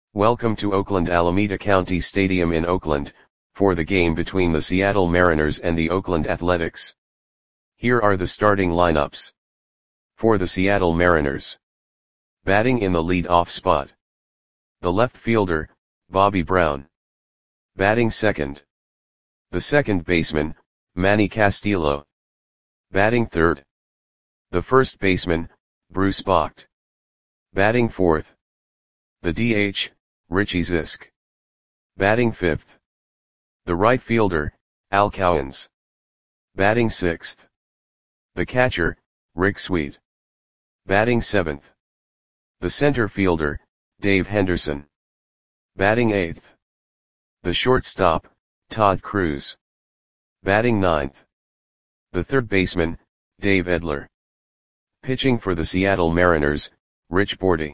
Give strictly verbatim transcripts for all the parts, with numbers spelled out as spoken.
Welcome to Oakland Alameda County Stadium in Oakland, for the game between the Seattle Mariners and the Oakland Athletics. Here are the starting lineups. For the Seattle Mariners. Batting in the lead-off spot. The left fielder, Bobby Brown. Batting second. The second baseman, Manny Castillo. Batting third. The first baseman, Bruce Bocht. Batting fourth. The D H, Richie Zisk. Batting fifth. The right fielder, Al Cowens. Batting sixth. The catcher, Rick Sweet. Batting seventh. The center fielder, Dave Henderson. Batting eighth. The shortstop, Todd Cruz. Batting ninth. The third baseman, Dave Edler. Pitching for the Seattle Mariners, Rich Bordy.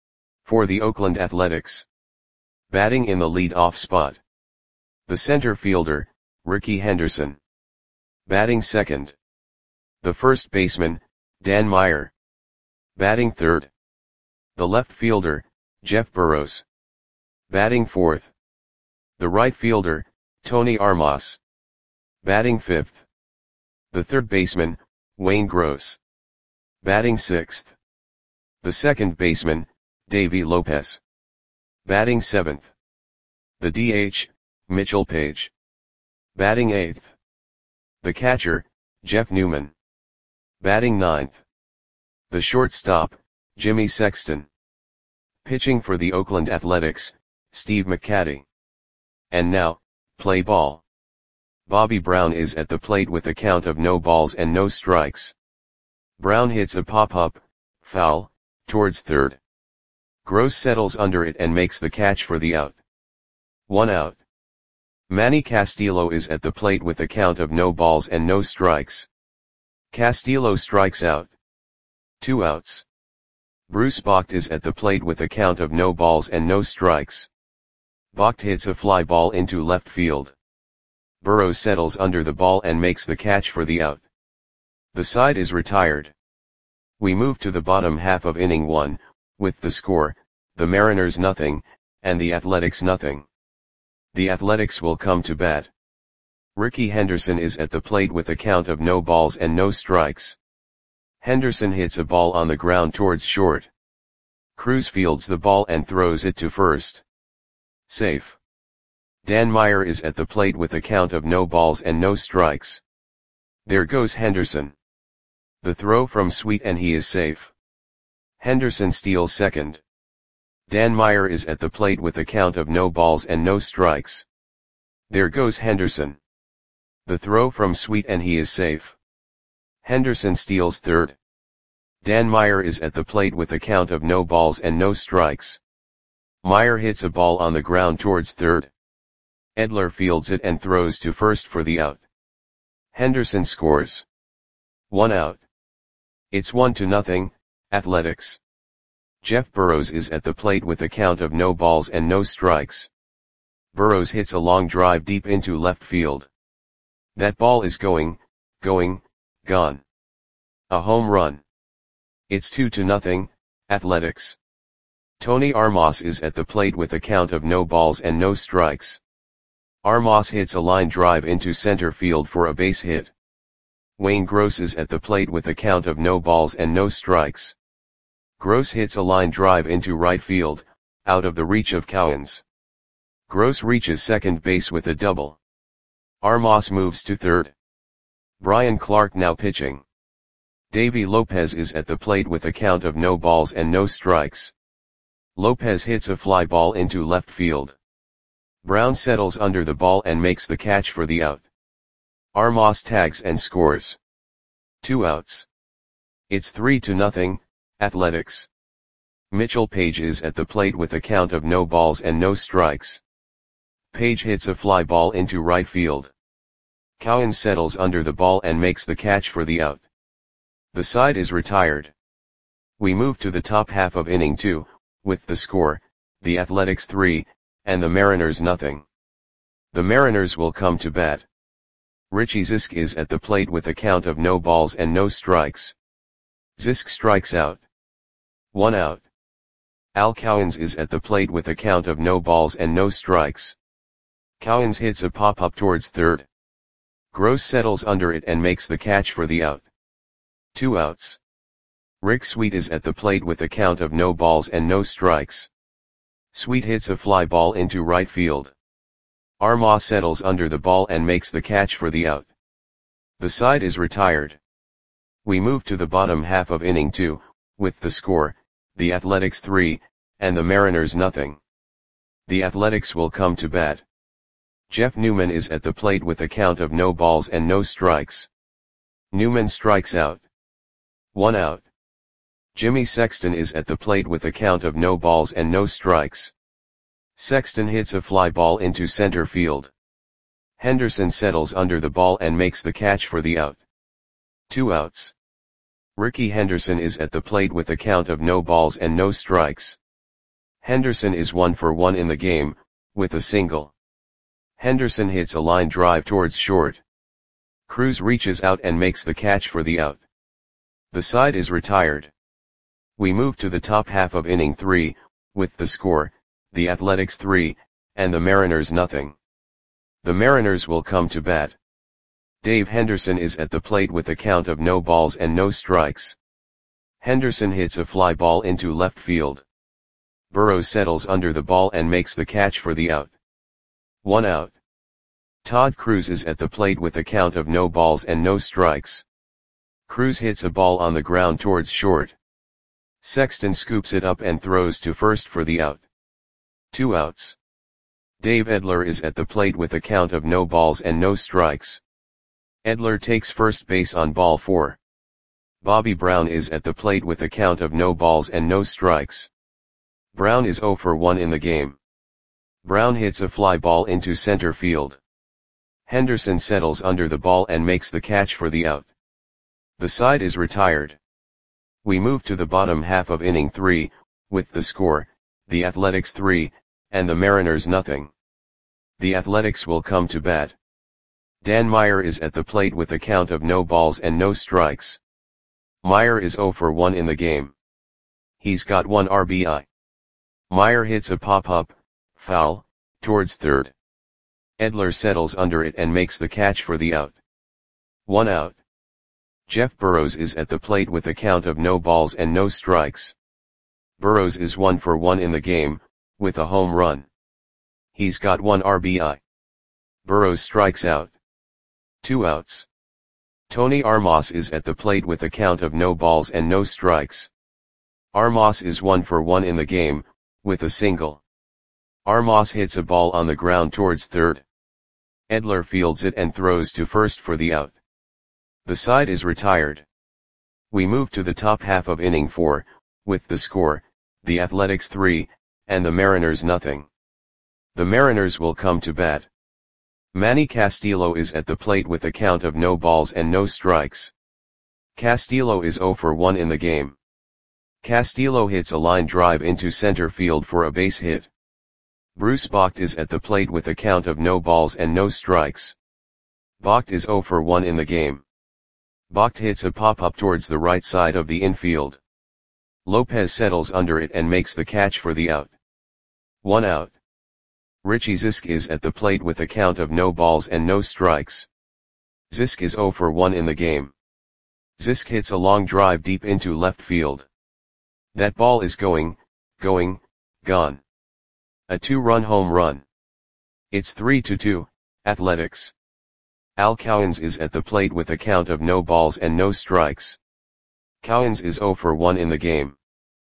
For the Oakland Athletics. Batting in the lead-off spot. The center fielder, Rickey Henderson. Batting second. The first baseman, Dan Meyer. Batting third. The left fielder, Jeff Burroughs. Batting fourth. The right fielder, Tony Armas. Batting fifth. The third baseman, Wayne Gross. Batting sixth. The second baseman, Davey Lopez. Batting seventh. The D H, Mitchell Page. Batting eighth. The catcher, Jeff Newman. Batting ninth. The shortstop, Jimmy Sexton. Pitching for the Oakland Athletics, Steve McCatty. And now, play ball. Bobby Brown is at the plate with a count of no balls and no strikes. Brown hits a pop-up, foul, towards third. Gross settles under it and makes the catch for the out. One out. Manny Castillo is at the plate with a count of no balls and no strikes. Castillo strikes out. Two outs. Bruce Bocht is at the plate with a count of no balls and no strikes. Bocht hits a fly ball into left field. Burroughs settles under the ball and makes the catch for the out. The side is retired. We move to the bottom half of inning one, with the score, the Mariners nothing, and the Athletics nothing. The Athletics will come to bat. Rickey Henderson is at the plate with a count of no balls and no strikes. Henderson hits a ball on the ground towards short. Cruz fields the ball and throws it to first. Safe. Dan Meyer is at the plate with a count of no balls and no strikes. There goes Henderson. The throw from Sweet and he is safe. Henderson steals second. Dan Meyer is at the plate with a count of no balls and no strikes. There goes Henderson. The throw from Sweet and he is safe. Henderson steals third. Dan Meyer is at the plate with a count of no balls and no strikes. Meyer hits a ball on the ground towards third. Edler fields it and throws to first for the out. Henderson scores. One out. It's one to nothing, Athletics. Jeff Burroughs is at the plate with a count of no balls and no strikes. Burroughs hits a long drive deep into left field. That ball is going, going, gone. A home run. It's two to nothing, Athletics. Tony Armas is at the plate with a count of no balls and no strikes. Armas hits a line drive into center field for a base hit. Wayne Gross is at the plate with a count of no balls and no strikes. Gross hits a line drive into right field, out of the reach of Cowens. Gross reaches second base with a double. Armas moves to third. Brian Clark now pitching. Davey Lopez is at the plate with a count of no balls and no strikes. Lopez hits a fly ball into left field. Brown settles under the ball and makes the catch for the out. Armas tags and scores. Two outs. It's three to nothing, Athletics. Mitchell Page is at the plate with a count of no balls and no strikes. Page hits a fly ball into right field. Cowens settles under the ball and makes the catch for the out. The side is retired. We move to the top half of inning two, with the score, the Athletics three, and the Mariners nothing. The Mariners will come to bat. Richie Zisk is at the plate with a count of no balls and no strikes. Zisk strikes out. One out. Al Cowens is at the plate with a count of no balls and no strikes. Cowens hits a pop-up towards third. Gross settles under it and makes the catch for the out. Two outs. Rick Sweet is at the plate with a count of no balls and no strikes. Sweet hits a fly ball into right field. Armah settles under the ball and makes the catch for the out. The side is retired. We move to the bottom half of inning two, with the score, the Athletics three, and the Mariners nothing. The Athletics will come to bat. Jeff Newman is at the plate with a count of no balls and no strikes. Newman strikes out. One out. Jimmy Sexton is at the plate with a count of no balls and no strikes. Sexton hits a fly ball into center field. Henderson settles under the ball and makes the catch for the out. Two outs. Ricky Henderson is at the plate with a count of no balls and no strikes. Henderson is one for one in the game, with a single. Henderson hits a line drive towards short. Cruz reaches out and makes the catch for the out. The side is retired. We move to the top half of inning three, with the score, the Athletics three, and the Mariners nothing. The Mariners will come to bat. Dave Henderson is at the plate with a count of no balls and no strikes. Henderson hits a fly ball into left field. Burrows settles under the ball and makes the catch for the out. One out. Todd Cruz is at the plate with a count of no balls and no strikes. Cruz hits a ball on the ground towards short. Sexton scoops it up and throws to first for the out. Two outs. Dave Edler is at the plate with a count of no balls and no strikes. Edler takes first base on ball four. Bobby Brown is at the plate with a count of no balls and no strikes. Brown is zero for one in the game. Brown hits a fly ball into center field. Henderson settles under the ball and makes the catch for the out. The side is retired. We move to the bottom half of inning three, with the score, the Athletics three, and the Mariners nothing. The Athletics will come to bat. Dan Meyer is at the plate with a count of no balls and no strikes. Meyer is zero for one in the game. He's got one R B I. Meyer hits a pop-up, foul, towards third. Edler settles under it and makes the catch for the out. One out. Jeff Burrows is at the plate with a count of no balls and no strikes. Burrows is one for one in the game, with a home run. He's got one R B I. Burrows strikes out. Two outs. Tony Armas is at the plate with a count of no balls and no strikes. Armas is one for one in the game, with a single. Armas hits a ball on the ground towards third. Edler fields it and throws to first for the out. The side is retired. We move to the top half of inning four, with the score, the Athletics three, and the Mariners nothing. The Mariners will come to bat. Manny Castillo is at the plate with a count of no balls and no strikes. Castillo is zero for one in the game. Castillo hits a line drive into center field for a base hit. Bruce Bocht is at the plate with a count of no balls and no strikes. Bocht is zero for one in the game. Bocht hits a pop-up towards the right side of the infield. Lopez settles under it and makes the catch for the out. One out. Richie Zisk is at the plate with a count of no balls and no strikes. Zisk is zero for one in the game. Zisk hits a long drive deep into left field. That ball is going, going, gone. A two-run home run. It's three to two, Athletics. Al Cowens is at the plate with a count of no balls and no strikes. Cowens is zero for one in the game.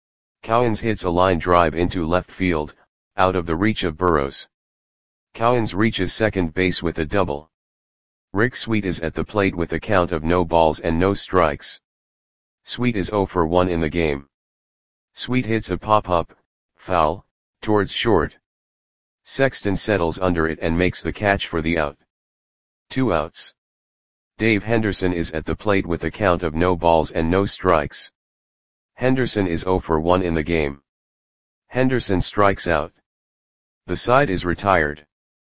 Cowens hits a line drive into left field, out of the reach of Burrows. Cowens reaches second base with a double. Rick Sweet is at the plate with a count of no balls and no strikes. Sweet is zero for one in the game. Sweet hits a pop-up, foul, towards short. Sexton settles under it and makes the catch for the out. Two outs. Dave Henderson is at the plate with a count of no balls and no strikes. Henderson is zero for one in the game. Henderson strikes out. The side is retired.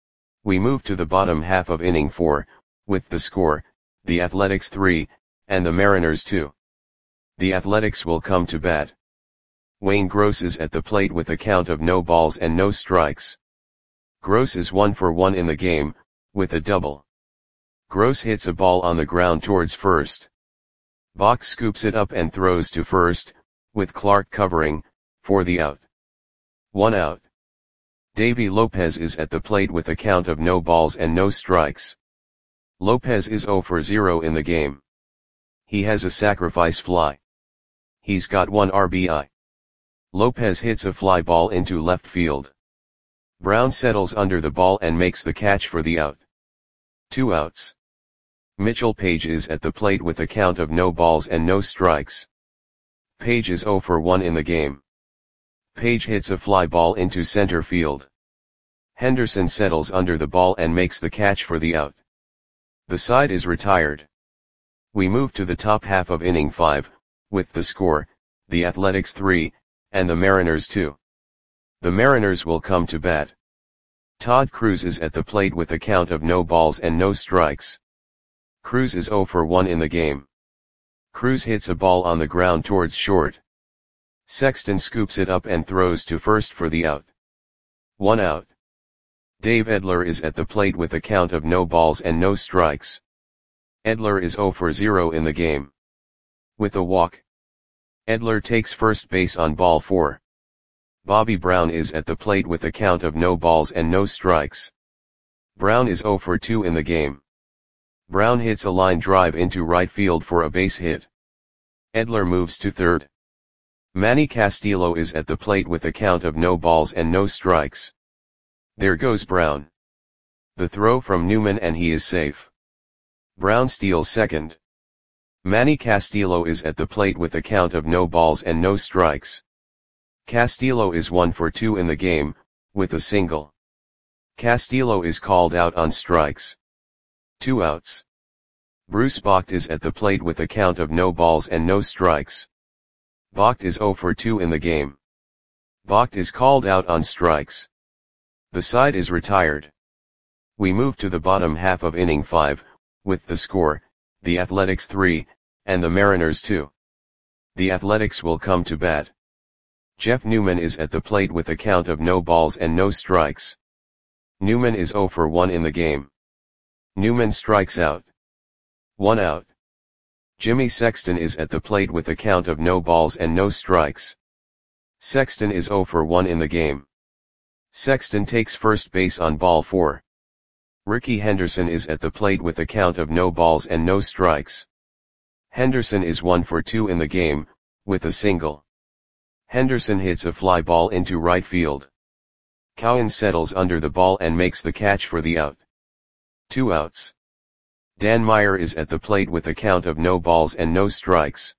We move to the bottom half of inning four, with the score, the Athletics three, and the Mariners two. The Athletics will come to bat. Wayne Gross is at the plate with a count of no balls and no strikes. Gross is one for one in the game, with a double. Gross hits a ball on the ground towards first. Bach scoops it up and throws to first, with Clark covering, for the out. One out. Davy Lopez is at the plate with a count of no balls and no strikes. Lopez is zero for zero in the game. He has a sacrifice fly. He's got one R B I. Lopez hits a fly ball into left field. Brown settles under the ball and makes the catch for the out. Two outs. Mitchell Page is at the plate with a count of no balls and no strikes. Page is zero for one in the game. Page hits a fly ball into center field. Henderson settles under the ball and makes the catch for the out. The side is retired. We move to the top half of inning five, with the score, the Athletics three, and the Mariners two. The Mariners will come to bat. Todd Cruz is at the plate with a count of no balls and no strikes. Cruz is zero for one in the game. Cruz hits a ball on the ground towards short. Sexton scoops it up and throws to first for the out. One out. Dave Edler is at the plate with a count of no balls and no strikes. Edler is zero for zero in the game. With a walk. Edler takes first base on ball four. Bobby Brown is at the plate with a count of no balls and no strikes. Brown is zero for two in the game. Brown hits a line drive into right field for a base hit. Edler moves to third. Manny Castillo is at the plate with a count of no balls and no strikes. There goes Brown. The throw from Newman and he is safe. Brown steals second. Manny Castillo is at the plate with a count of no balls and no strikes. Castillo is one for two in the game, with a single. Castillo is called out on strikes. Two outs. Bruce Bocht is at the plate with a count of no balls and no strikes. Bocht is zero for two in the game. Bocht is called out on strikes. The side is retired. We move to the bottom half of inning five, with the score, the Athletics three, and the Mariners two. The Athletics will come to bat. Jeff Newman is at the plate with a count of no balls and no strikes. Newman is zero for one in the game. Newman strikes out. One out. Jimmy Sexton is at the plate with a count of no balls and no strikes. Sexton is zero for one in the game. Sexton takes first base on ball four. Ricky Henderson is at the plate with a count of no balls and no strikes. Henderson is one for two in the game, with a single. Henderson hits a fly ball into right field. Cowan settles under the ball and makes the catch for the out. Two outs. Dan Meyer is at the plate with a count of no balls and no strikes.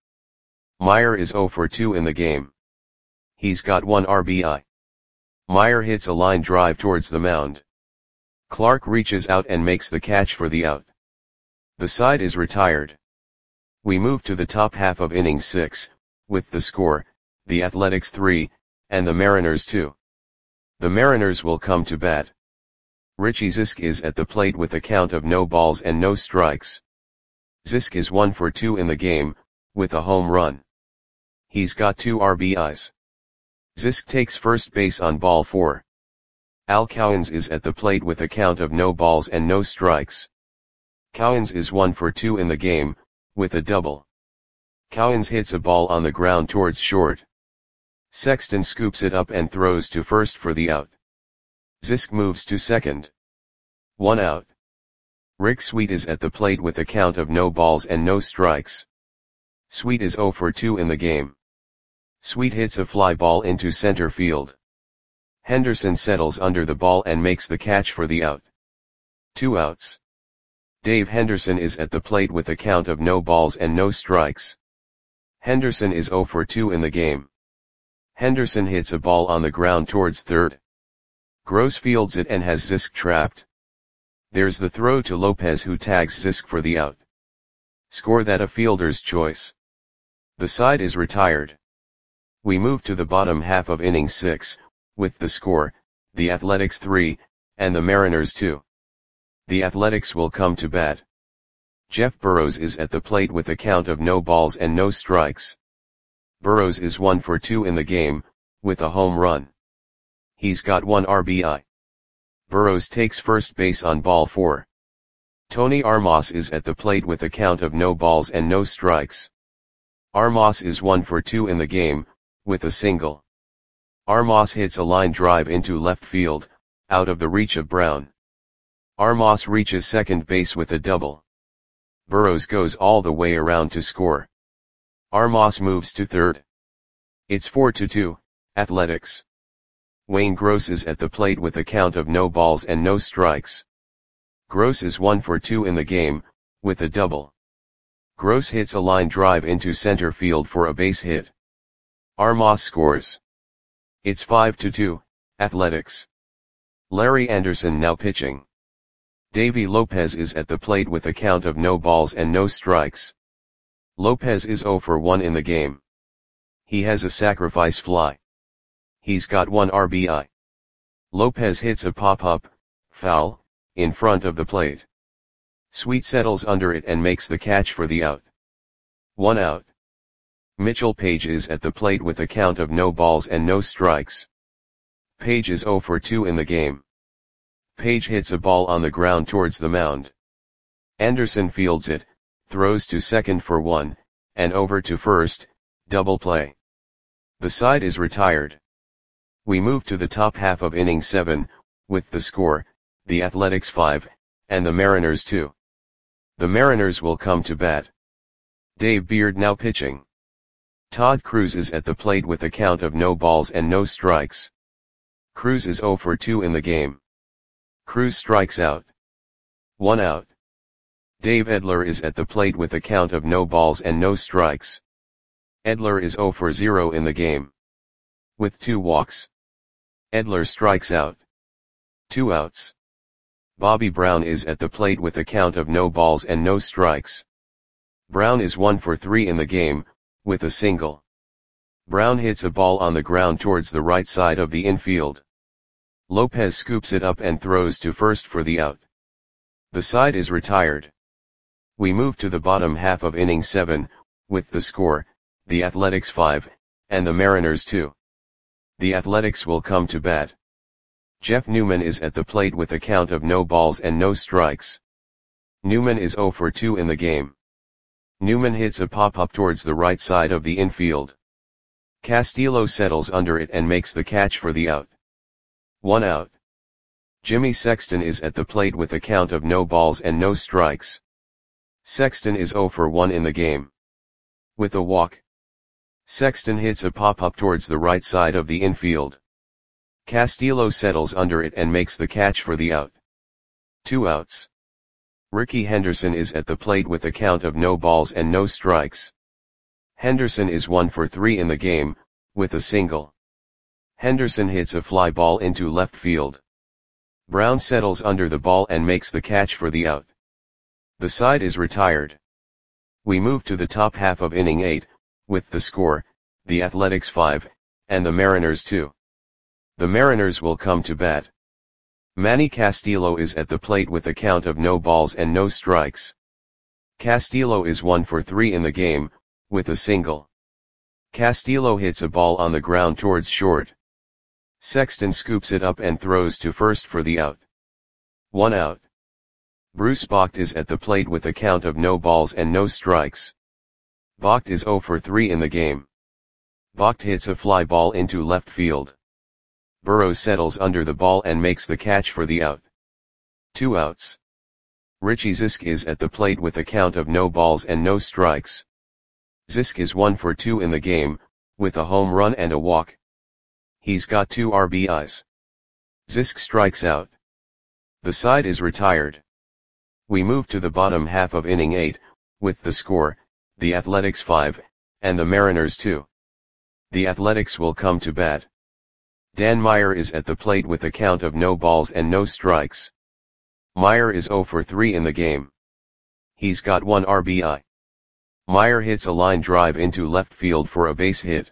Meyer is zero for two in the game. He's got one R B I. Meyer hits a line drive towards the mound. Clark reaches out and makes the catch for the out. The side is retired. We move to the top half of inning six, with the score, the Athletics three, and the Mariners two. The Mariners will come to bat. Richie Zisk is at the plate with a count of no balls and no strikes. Zisk is one for two in the game, with a home run. He's got two R B Is. Zisk takes first base on ball four. Al Cowens is at the plate with a count of no balls and no strikes. Cowens is one for two in the game, with a double. Cowens hits a ball on the ground towards short. Sexton scoops it up and throws to first for the out. Zisk moves to second. One out. Rick Sweet is at the plate with a count of no balls and no strikes. Sweet is zero for two in the game. Sweet hits a fly ball into center field. Henderson settles under the ball and makes the catch for the out. Two outs. Dave Henderson is at the plate with a count of no balls and no strikes. Henderson is zero for two in the game. Henderson hits a ball on the ground towards third. Gross fields it and has Zisk trapped. There's the throw to Lopez, who tags Zisk for the out. Score that a fielder's choice. The side is retired. We move to the bottom half of inning six, with the score, the Athletics three, and the Mariners two. The Athletics will come to bat. Jeff Burrows is at the plate with a count of no balls and no strikes. Burrows is one for two in the game, with a home run. He's got one R B I. Burrows takes first base on ball four. Tony Armas is at the plate with a count of no balls and no strikes. Armas is one for two in the game, with a single. Armas hits a line drive into left field, out of the reach of Brown. Armas reaches second base with a double. Burrows goes all the way around to score. Armas moves to third. It's four to two, Athletics. Wayne Gross is at the plate with a count of no balls and no strikes. Gross is one for two in the game, with a double. Gross hits a line drive into center field for a base hit. Armas scores. It's five to two, Athletics. Larry Anderson now pitching. Davy Lopez is at the plate with a count of no balls and no strikes. Lopez is zero for one in the game. He has a sacrifice fly. He's got one R B I. Lopez hits a pop-up, foul, in front of the plate. Sweet settles under it and makes the catch for the out. One out. Mitchell Page is at the plate with a count of no balls and no strikes. Page is zero for two in the game. Page hits a ball on the ground towards the mound. Anderson fields it, throws to second for one, and over to first, double play. The side is retired. We move to the top half of inning seven, with the score, the Athletics five, and the Mariners two. The Mariners will come to bat. Dave Beard now pitching. Todd Cruz is at the plate with a count of no balls and no strikes. Cruz is zero for two in the game. Cruz strikes out. One out. Dave Edler is at the plate with a count of no balls and no strikes. Edler is zero for zero in the game. With two walks. Edler strikes out. Two outs. Bobby Brown is at the plate with a count of no balls and no strikes. Brown is one for three in the game, with a single. Brown hits a ball on the ground towards the right side of the infield. Lopez scoops it up and throws to first for the out. The side is retired. We move to the bottom half of inning seven, with the score, the Athletics five, and the Mariners two. The Athletics will come to bat. Jeff Newman is at the plate with a count of no balls and no strikes. Newman is zero for two in the game. Newman hits a pop-up towards the right side of the infield. Castillo settles under it and makes the catch for the out. One out. Jimmy Sexton is at the plate with a count of no balls and no strikes. Sexton is zero for one in the game. With a walk. Sexton hits a pop-up towards the right side of the infield. Castillo settles under it and makes the catch for the out. Two outs. Ricky Henderson is at the plate with a count of no balls and no strikes. Henderson is one for three in the game, with a single. Henderson hits a fly ball into left field. Brown settles under the ball and makes the catch for the out. The side is retired. We move to the top half of inning eight, with the score, the Athletics five, and the Mariners two. The Mariners will come to bat. Manny Castillo is at the plate with a count of no balls and no strikes. Castillo is one for three in the game, with a single. Castillo hits a ball on the ground towards short. Sexton scoops it up and throws to first for the out. One out. Bruce Bocht is at the plate with a count of no balls and no strikes. Bocht is zero for three in the game. Bocht hits a fly ball into left field. Burrows settles under the ball and makes the catch for the out. Two outs. Richie Zisk is at the plate with a count of no balls and no strikes. Zisk is one for two in the game, with a home run and a walk. He's got two R B Is. Zisk strikes out. The side is retired. We move to the bottom half of inning eight, with the score, the Athletics five, and the Mariners two. The Athletics will come to bat. Dan Meyer is at the plate with a count of no balls and no strikes. Meyer is zero for three in the game. He's got one R B I. Meyer hits a line drive into left field for a base hit.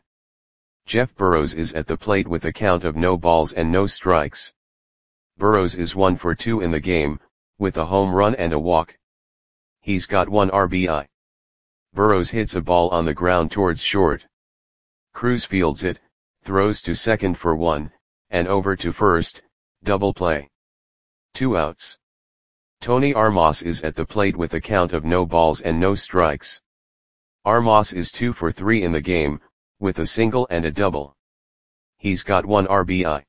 Jeff Burrows is at the plate with a count of no balls and no strikes. Burrows is one for two in the game, with a home run and a walk. He's got one R B I. Burrows hits a ball on the ground towards short. Cruz fields it, throws to second for one, and over to first, double play. Two outs. Tony Armas is at the plate with a count of no balls and no strikes. Armas is two for three in the game, with a single and a double. He's got one R B I.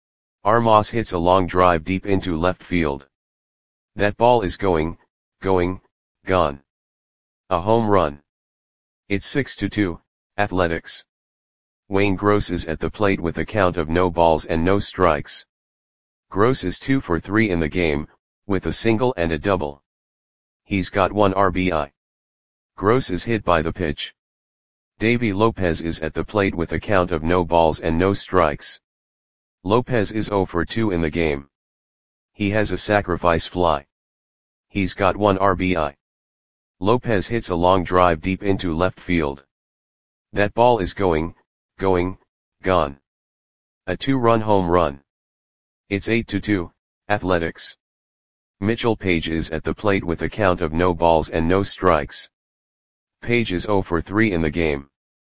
Armas hits a long drive deep into left field. That ball is going, going, gone. A home run. It's six to two, Athletics. Wayne Gross is at the plate with a count of no balls and no strikes. Gross is two for three in the game, with a single and a double. He's got one R B I. Gross is hit by the pitch. Davy Lopez is at the plate with a count of no balls and no strikes. Lopez is zero for two in the game. He has a sacrifice fly. He's got one R B I. Lopez hits a long drive deep into left field. That ball is going, going, gone. A two-run home run. It's eight to two, Athletics. Mitchell Page is at the plate with a count of no balls and no strikes. Page is zero for three in the game.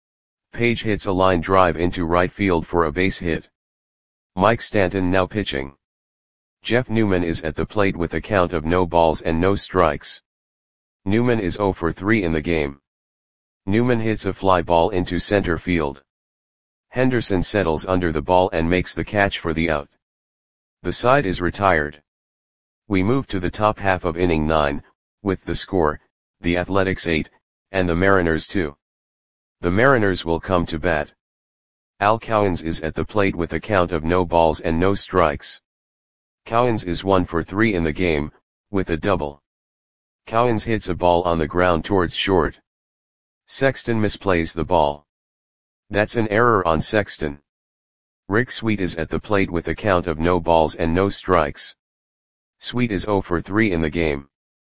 Page hits a line drive into right field for a base hit. Mike Stanton now pitching. Jeff Newman is at the plate with a count of no balls and no strikes. Newman is zero for three in the game. Newman hits a fly ball into center field. Henderson settles under the ball and makes the catch for the out. The side is retired. We move to the top half of inning nine, with the score, the Athletics eight, and the Mariners two. The Mariners will come to bat. Al Cowens is at the plate with a count of no balls and no strikes. Cowens is one for three in the game, with a double. Cowens hits a ball on the ground towards short. Sexton misplays the ball. That's an error on Sexton. Rick Sweet is at the plate with a count of no balls and no strikes. Sweet is zero for three in the game.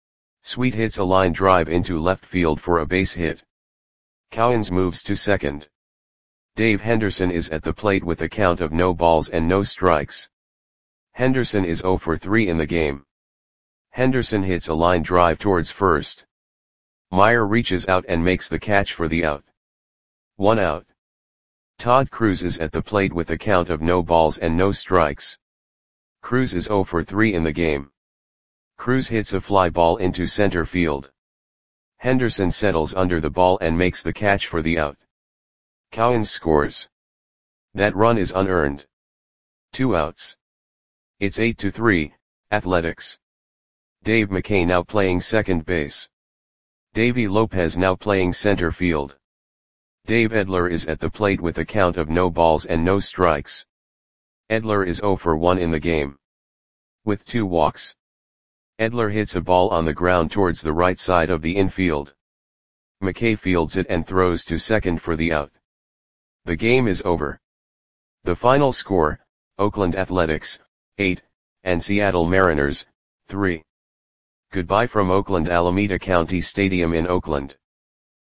Sweet hits a line drive into left field for a base hit. Cowens moves to second. Dave Henderson is at the plate with a count of no balls and no strikes. Henderson is zero for three in the game. Henderson hits a line drive towards first. Meyer reaches out and makes the catch for the out. One out. Todd Cruz is at the plate with a count of no balls and no strikes. Cruz is zero for three in the game. Cruz hits a fly ball into center field. Henderson settles under the ball and makes the catch for the out. Cowens scores. That run is unearned. Two outs. It's eight to three, Athletics. Dave McKay now playing second base. Davy Lopez now playing center field. Dave Edler is at the plate with a count of no balls and no strikes. Edler is zero for one in the game. With two walks. Edler hits a ball on the ground towards the right side of the infield. McKay fields it and throws to second for the out. The game is over. The final score, Oakland Athletics, eight, and Seattle Mariners, three. Goodbye from Oakland Alameda County Stadium in Oakland.